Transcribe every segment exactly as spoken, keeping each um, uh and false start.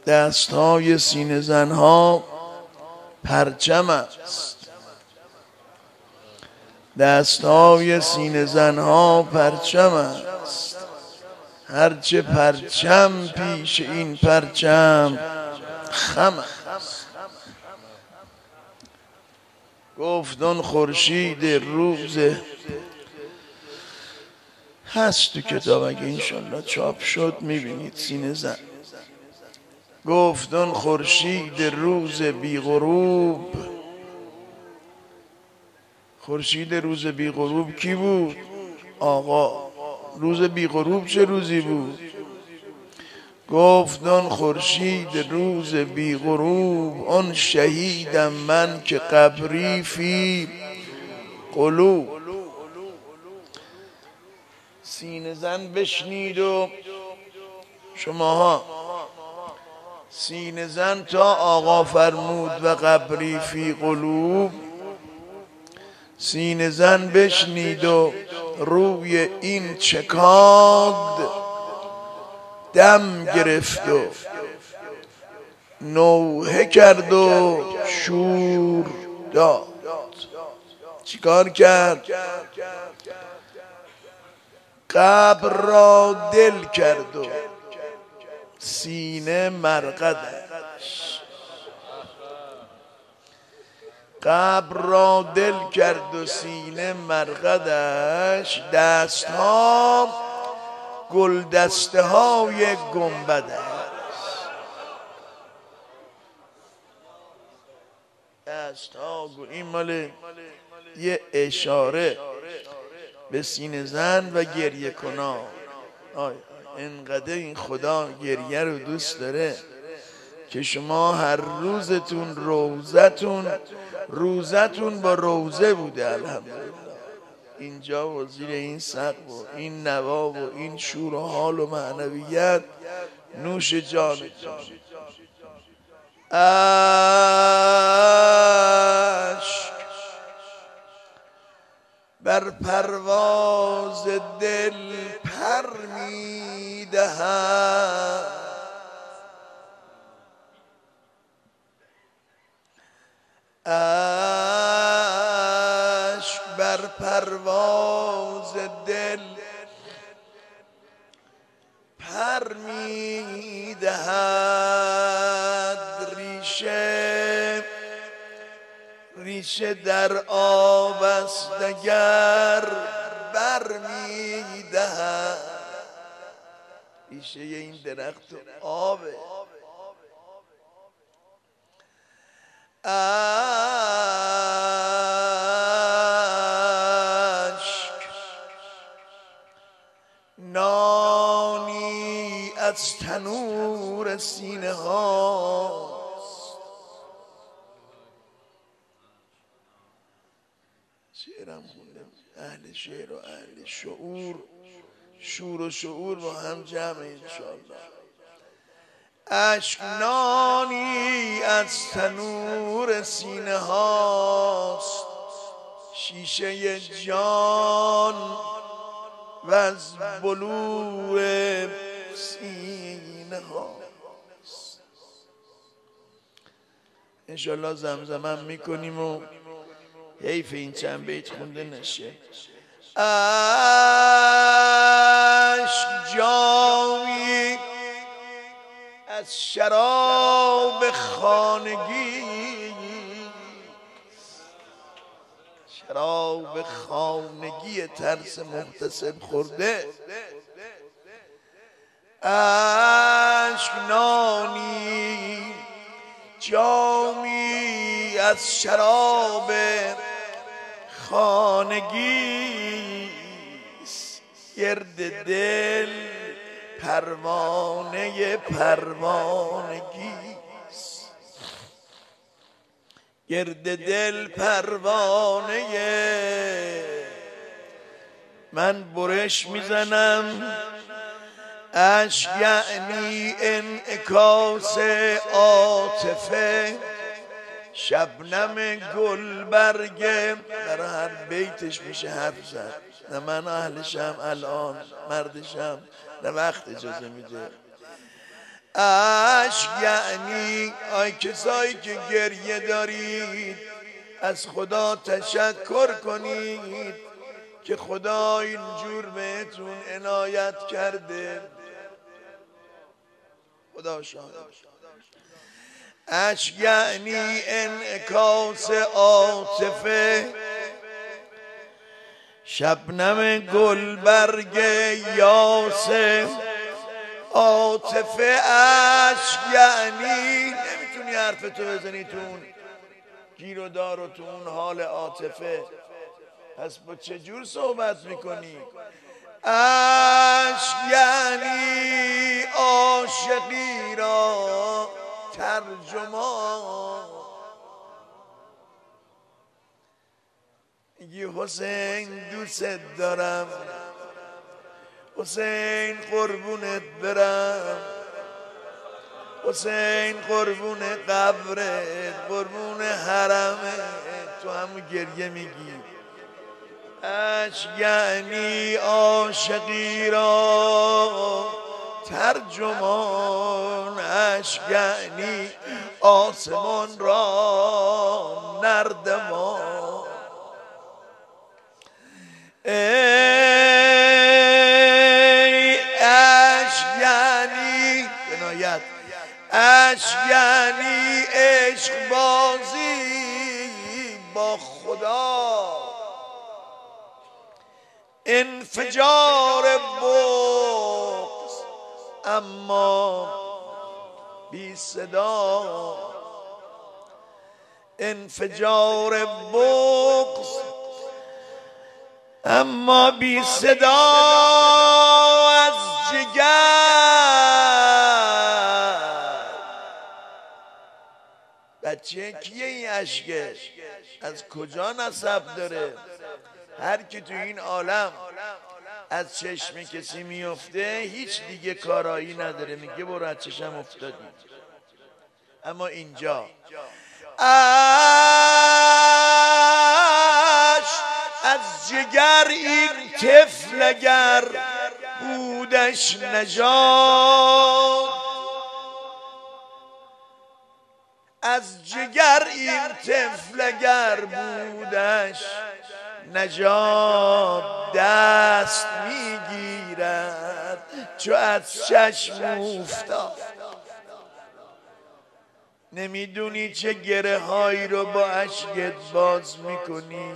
دستهای سینه زنها پرچم است، دستهای سینه زنها پرچم است، هرچه پرچم پیش این پرچم خم است. گفت آن خورشید روز، هست تو کتاب اگه انشالله چاپ شد میبینید، سینه زن. گفت آن خورشید روز بی غروب، خورشید روز بی غروب کی بود؟ آقا. روز بی غروب چه روزی بود؟ گفت آن خورشید روز بی غروب، آن شهیدم من که قبری فی قلوب. سینه زن بشنید و شماها سینه زن تا آقا فرمود و قبری فی قلوب، سینه زن بشنید و روی این چکاد دم گرفت و نوحه کرد و شور داد. چیکار کرد؟ قبر را دل کرد و سینه مرقدش، قبر را دل کرد و سینه مرقدش، دستها گل دسته های گنبدش. دستها گل، این مال یه اشاره به سینه زن و گریه کنا. آی اینقدر این خدا گریه رو دوست داره که شما هر روزتون روزتون روزتون با روزه بوده. الحمدلله اینجا و زیر این سقف و این نوا و این شور و حال و معنویت نوش جانتون. اشک بر پرواز دل پر می دهد، اشک بر پرواز دل پر می دهد، ریشه ریشه در آب است اگر بر می دهد. ریشه این درخت تو آبه. اشک نانی از تنور سینه هاست، شعرم خوندم اهل شعر و اهل شعور، شور و شعور با هم جمع انشاءالله. اشک نانی از تنور سینه هاست، شیشه جان و از بلوع سینه هاست. انشالله زمزمم میکنیم و حیف این چند بیت خونده نشه. اشک جامی از شراب خانگی، شراب خانگی ترس محتسب خورده. اشک نانی جامی از شراب خانگی، گرد دل پروانه پروانگی، گرد دل پروانه. من برش میزنم، اشک یعنی انعکاس عاطفه، شبنم گلبرگه. در هر بیتش میشه حرف زد. نه من اهلشم الان، مردشم نه وقت اجازه میده. اشک یعنی آی کسایی که گریه دارید از خدا تشکر کنید که خدا اینجور بهتون عنایت کرده. خدا شاهد. اشک یعنی انعکاس عاطفه، شبنم گلبرگ یاسه. عاطفه اشک یعنی نمیتونی حرفتو بزنی تو اون گیر و دار و تو اون حال عاطفه، پس با چه جور صحبت میکنی؟ اشک یعنی عاشقی را ترجمان. میگی حسین دوست دارم، حسین قربونت برم، حسین قربون قبرت، قربون حرمت، تو همون گریه میگی. اشک یعنی عاشقی را ترجمان، اشک یعنی آسمان را نردمان. ای اشک یعنی جنایت، اشک یعنی عشق بازی با خدا، انفجار بغض اما بی صدا، انفجار بغض اما بی صدا از جگر. بچه کیه این اشکه؟ از کجا نسب داره؟ هر کی تو این عالم از چشم کسی میفته هیچ دیگه کارایی نداره، میگه برو از چشم افتادی. اما اینجا از جگر این طفل اگر بودش نژاد، از جگر این طفل اگر بودش نژاد، دست میگیرد چو از چشم افتاد. نمیدونی چه گره هایی رو با اشکت باز میکنی.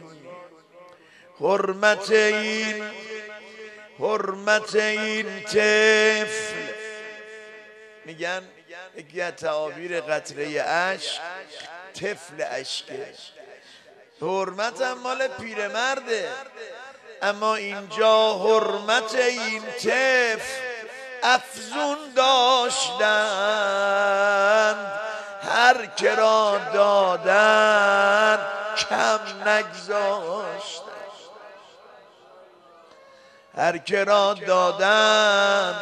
حرمت این حرمت این طفل، میگن یکی از تعابیر قطره اشک طفل اشکه، حرمت هم مال پیرمرده، اما اینجا حرمت این طفل افزون داشتند، هر که را دادن کم نگذاشتند، هر که را دادن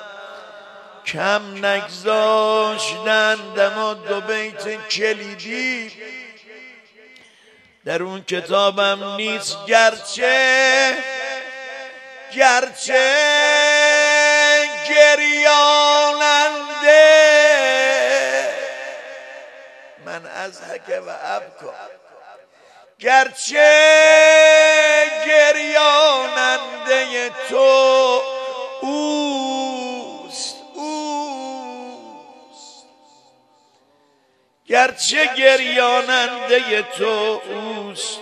کم نگذاشتند. اما دو بیت کلیدی در اون کتابم نیست، گرچه گرچه گریاننده من از حک و ابکا، گرچه گریاننده تو اوست اوست، گرچه گریاننده تو اوست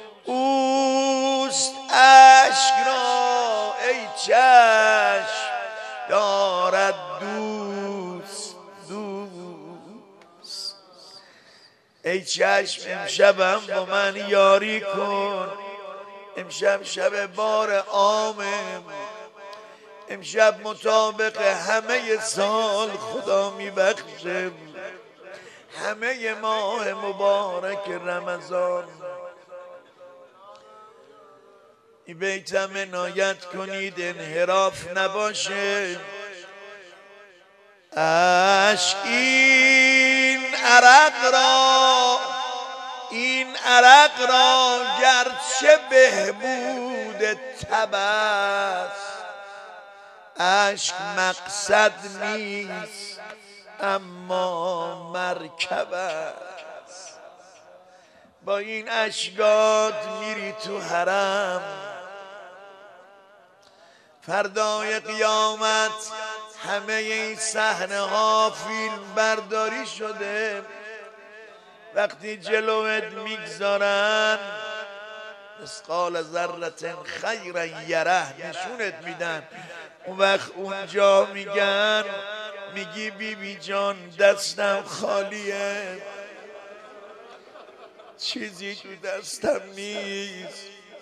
اوست. اشک را ای چشم دارد دوست دوست. ای چشم امشبم با من یاری کن، امشب شب بار عامه، امشب مطابق همه سال خدا میبخشه، همه ماه مبارک رمضان. این بیتم عنایت کنید انحراف نباشه. اشک این عرق را این عرق را گرچه بهبود طب است، اشک مقصد نیست اما مرکب است. با این اشگات میری تو حرم، فردای قیامت همه این صحنه ها فیلم برداری شده. وقتی جلوت میگذارن مثقال ذره خیرا یره نشونت میدن، اون وقت اونجا میگن میگی بی بی جان دستم خالیه، چیزی تو دستم نیست،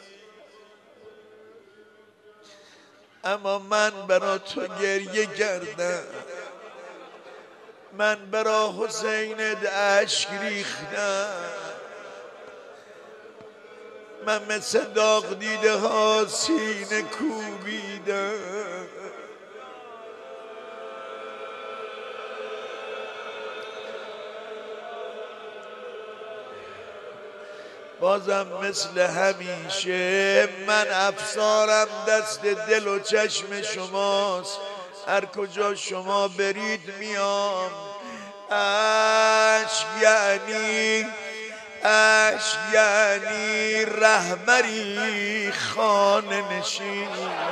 اما من برا تو گریه کردم، من برا حسین اشک ریختم، من مثل داغ دیده ها سینه کوبیدم. بازم مثل همیشه من افسارم دست دل و چشم شماست، هر کجا شما برید میام. عشق یعنی عشق یعنی رهبری خانه نشین،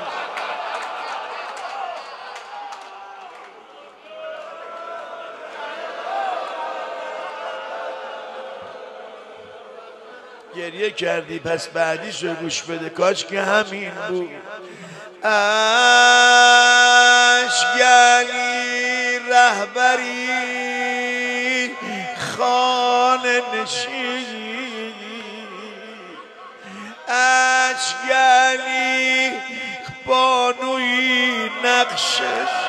گریه کردی پس بعدیشو گوش بده، کاش که همین بود. عشق یعنی رهبری خانه نشین، عشق یعنی بانوی نقشش،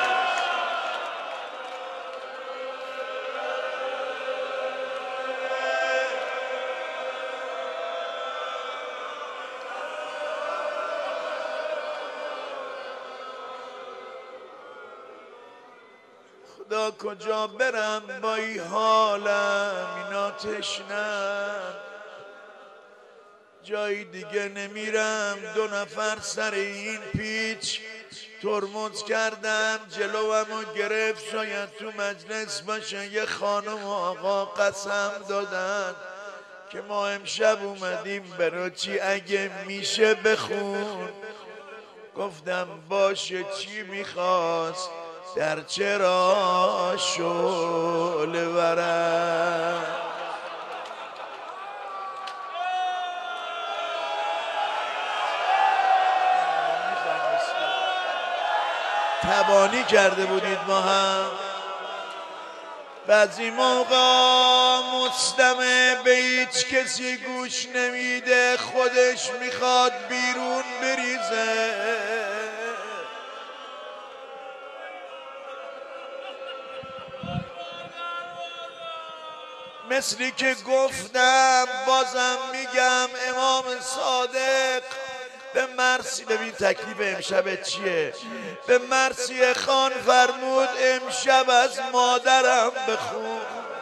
خدا کجا برم با ای حالم، اینا تشنم جای دیگه نمیرم. دو نفر سر این پیچ ترمز کردن، جلومو گرفت، شاید تو مجلس باشه. یه خانم و آقا قسم دادن که ما امشب اومدیم برای چی، اگه میشه بخون. گفتم باشه چی میخواست، در چرا شعله ورم. تبانی کرده بودید ما هم، بعضی موقع مستمع به هیچ کسی گوش نمیده، خودش میخواد بیرون بریزه. مثلی که گفتم بازم میگم، امام صادق به مرسی، ببین تکلیف امشب چیه، به مرسی خان فرمود امشب از مادرم بخون.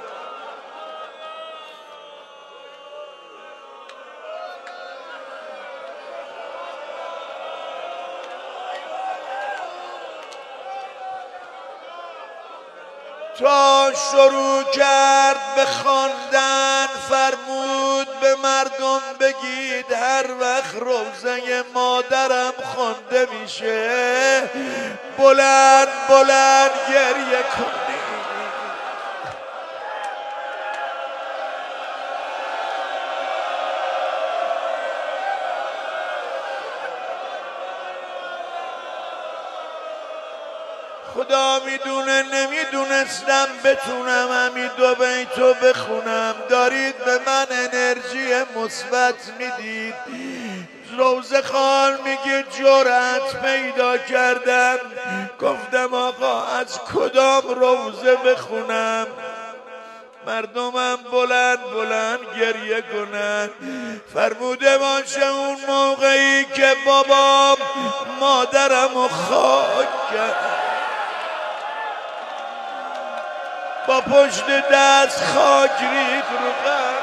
تا شروع کرد به خواندن فرمود به مردم بگید هر وقت روزه مادرم خوانده میشه بلند بلند گریه کنید. خدا میدونه نمیدونستم بتونم همین دو بیتو بخونم. دارید به من انرژی مثبت میدید. روزه خان میگه جرأت پیدا کردم، گفتم آقا از کدام روزه بخونم؟ مردمم بلند بلند گریه کنن. فرموده باشه اون موقعی که بابام مادرمو خاک کرد، با پشت دست خاک ریخت رو قلب.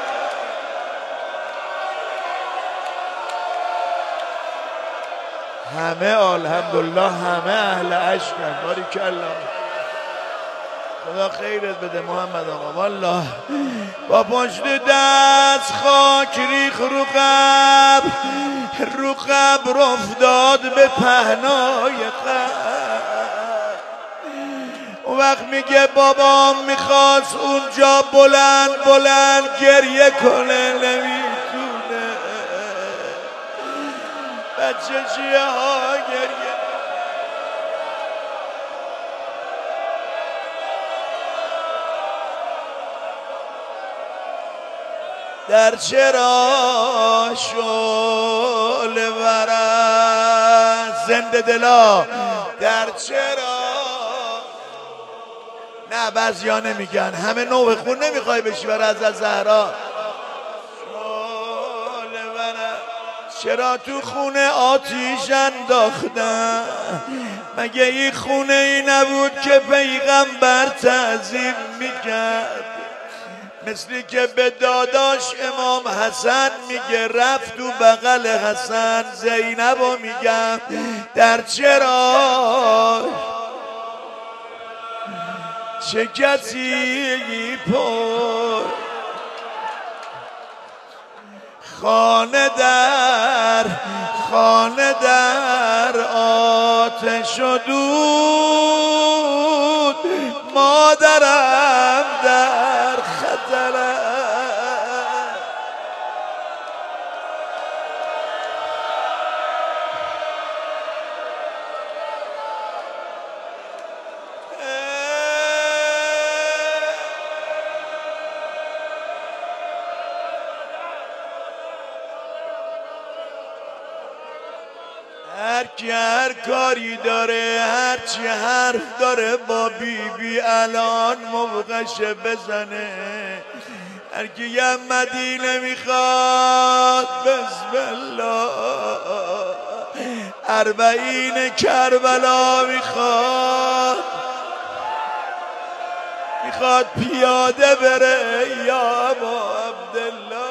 همه الحمدلله همه اهل عشقن. باریکلا خدا خیرت بده محمد آقا. والله با پشت دست خاک ریخ رو قبر، رو قبر افتاد به پهنای قبر. اون وقت میگه بابام میخواست اونجا بلند بلند گریه کنه، نمیتونه. بچه چیه ها گریه. در چرا شعله ورد زنده دلا، در چرا. نه بعضیا نمیگن، همه نوع خون نمیخوای بشی برای از زهرا. شعله ورد چرا تو خونه آتیش انداختن؟ مگه این خونه ای نبود که پیغمبر تعظیم میکرد؟ مثلی که به داداش امام حسن میگه رفت تو بغل حسن زینب و میگم در چرا چه کسی پر خانه در خانه در آتش و دود، مادرم در خطر. هر کی هر کاری داره، هر چی حرف داره با بی بی الان موقعشه بزنه. هر کی یه مدینه میخواد بسم الله، اربعین کربلا میخواد، میخواد پیاده بره یا ابا عبدالله.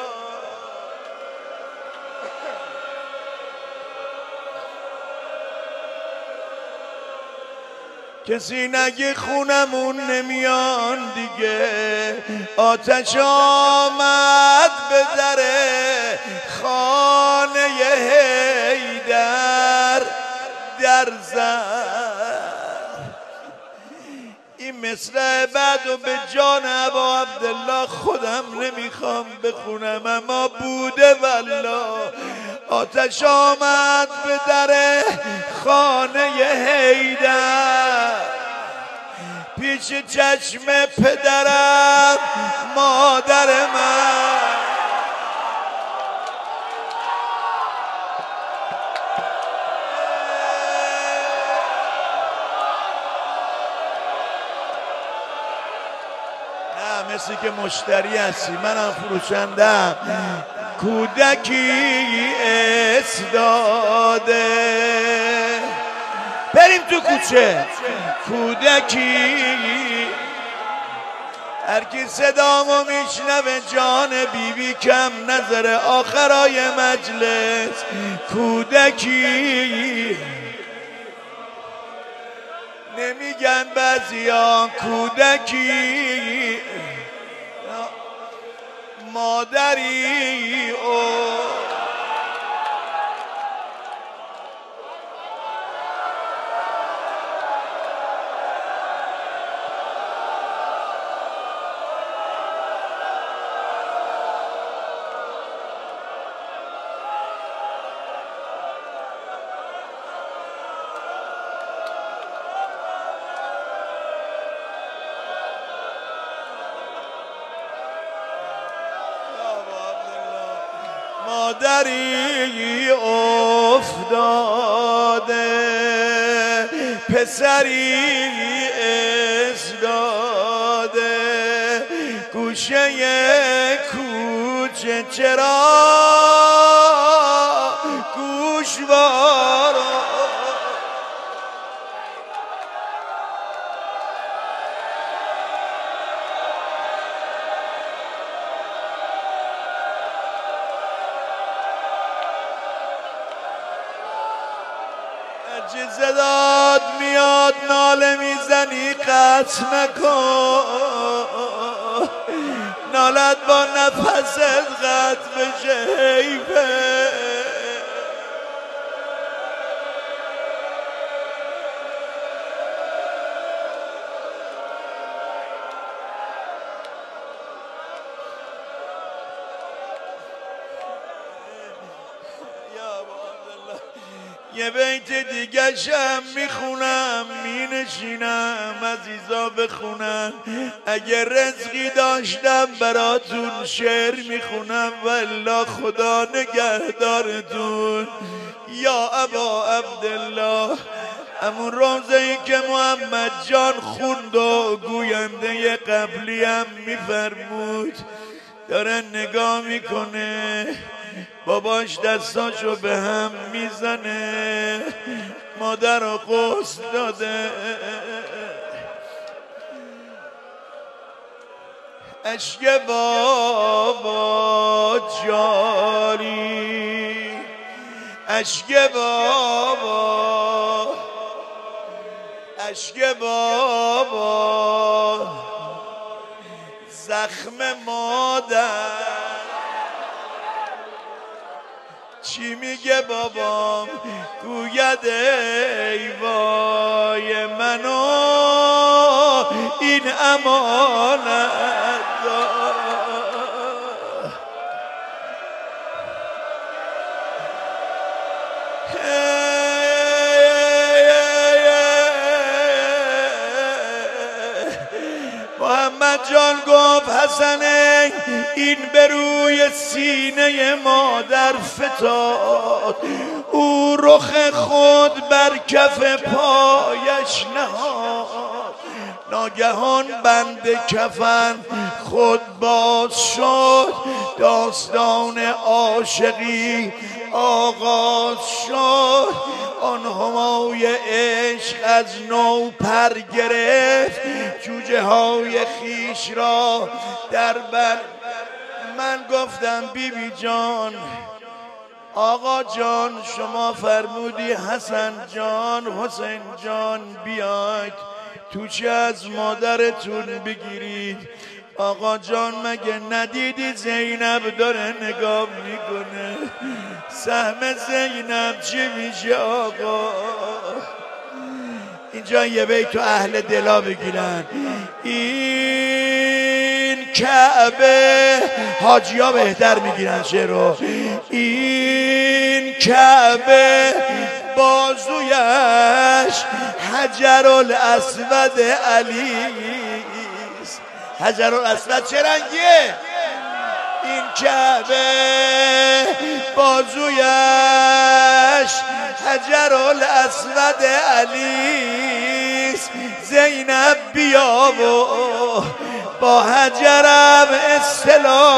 کسی نگه خونمون نمیان دیگه، آتش آمد به در خانه حیدر در زد. این مثل بعد و به جان ابا عبدالله خودم نمیخوام بخونم، اما بوده والله. آتش آمد به در خانه حیدر، پیش چشم پدرم مادر من. نه مثل که مشتری هستی، منم فروشندم. کودکی استاده بریم تو کوچه، کودکی هر کی صدامو میشنوه جان بی بی کم نظر آخرای مجلس. کودکی نمیگن بعضیان کودکی، مادری او مادری افتاده، پسری افتاده، گوشه کوچه چرا گوشوارو صداد میاد ناله میزنی قطع نکن، نالد با نفست قطع بشه حیفه. یه بیت دیگه شم میخونم مینشینم عزیزا بخونم، اگه رزقی داشتم براتون شعر میخونم والله خدا نگهدارتون. یا ابا عبدالله، همون روزه‌ای که محمد جان خوند و گوینده قبلی هم میفرمود داره نگاه میکنه، باباش دستاشو به هم میزنه، مادر رو غسل داده، اشک بابا جاری، اشک بابا، اشک بابا، زخم مادر. چی میگه بابام؟ گوید ای وای منو این امانت دار. محمد جان گفت حسنه این به روی سینه مادر فتاد، او رخ خود بر کف پایش نهاد، ناگهان بند کفن خود باز شد، داستان عاشقی آغاز شد، آن همای عشق از نو پر گرفت، جوجه های خیش را در بر. من گفتم بی بی جان، آقا جان شما فرمودی حسن جان حسین جان بیاید توچه از مادرتون بگیرید، آقا جان مگه ندیدی زینب داره نگاه میکنه؟ سهم زینب چی میشه آقا؟ اینجا یه بیت تو اهل دلا بگیرن. این کعبه، حاجی ها بهتر میگیرن شعرو، این کعبه بازویش حجر الاسود علیست. حجر الاسود چه رنگیه؟ این کعبه بازویش حجر الاسود علیست، زینب بیا و با حجرم اصطلاح